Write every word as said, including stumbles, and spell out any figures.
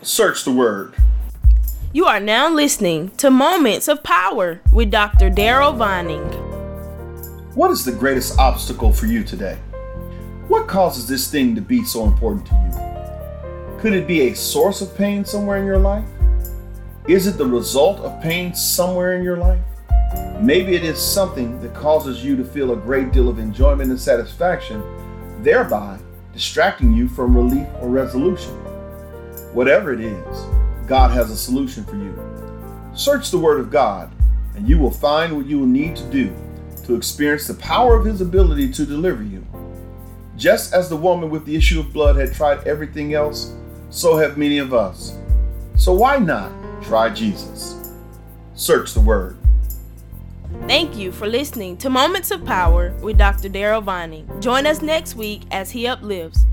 Search the Word. You are now listening to Moments of Power with Doctor Daryl Vining. What is the greatest obstacle for you today? What causes this thing to be so important to you? Could it be a source of pain somewhere in your life? Is it the result of pain somewhere in your life? Maybe it is something that causes you to feel a great deal of enjoyment and satisfaction, thereby distracting you from relief or resolution. Whatever it is, God has a solution for you. Search the Word of God, and you will find what you will need to do to experience the power of His ability to deliver you. Just as the woman with the issue of blood had tried everything else, so have many of us. So why not try Jesus? Search the Word. Thank you for listening to Moments of Power with Doctor Daryl Vining. Join us next week as he uplifts.